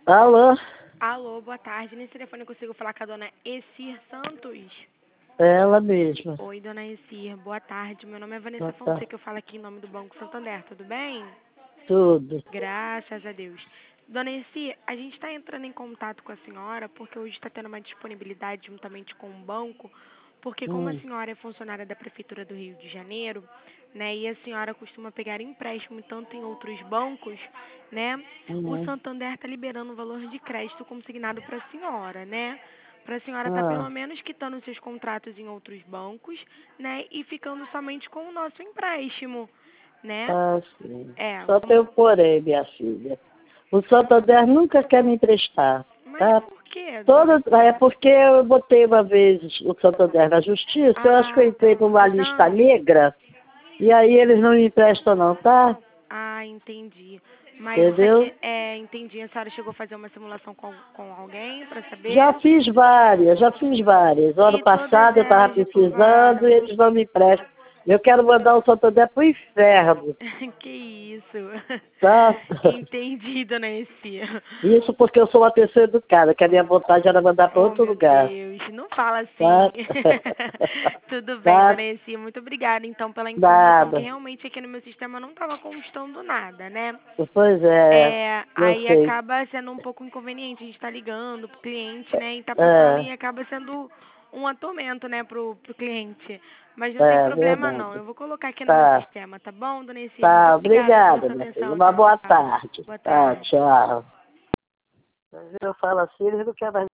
Alô? Alô, boa tarde. Nesse telefone eu consigo falar com a dona Essir Santos? Ela mesma. Oi, dona Essir. Boa tarde. Meu nome é Vanessa Boa tarde. Fonseca. Eu falo aqui em nome do Banco Santander. Tudo bem? Tudo. Graças a Deus. Dona Essir, a gente está entrando em contato com a senhora porque hoje está tendo uma disponibilidade juntamente com o banco, porque como a Hum, senhora é funcionária da Prefeitura do Rio de Janeiro, né, e a senhora costuma pegar empréstimo tanto em outros bancos, né, o hum, Santander está liberando um valor de crédito consignado para a senhora, né? Para a senhora estar ah, pelo menos quitando seus contratos em outros bancos, né, e ficando somente com o nosso empréstimo, né? sim. É, Só tem o porém, minha filha. O Santander nunca quer me emprestar, mas tá? por quê, dona É Essir? porque eu botei uma vez o Santander na justiça, eu acho que eu Ah, entrei numa por lista danos? negra, e aí eles não me emprestam não, tá? Ah, entendi. Mas isso Entendeu? aqui, entendi. A senhora chegou a fazer uma simulação com alguém para Já saber? fiz várias, já fiz várias. O ano E todas passado eu estava elas precisando e reprovaram. eles não me emprestam. Eu quero mandar o Santander pro inferno, Que isso? tá? Entendi, dona Essia. Isso porque eu sou uma pessoa educada, que a minha vontade era mandar para Oh, outro meu lugar, Deus, não fala assim. tá? Tudo bem, Tá? dona Essia. Muito obrigada, então, pela informação, que Nada. realmente aqui no meu sistema não estava constando nada, né? Pois é, eu Aí sei. acaba sendo um pouco inconveniente. A gente tá ligando pro cliente, né? E tá passando É, e acaba sendo um atormento, né, pro cliente. Mas não tem problema não. verdade. Eu vou colocar aqui no meu Tá, sistema, tá bom, dona Essia? Muito tá. obrigada pela Obrigada, sua minha filha. atenção. Uma Tchau, boa tchau. tarde. Boa Tá, tarde. tchau. Eu falo assim, eles não querem mais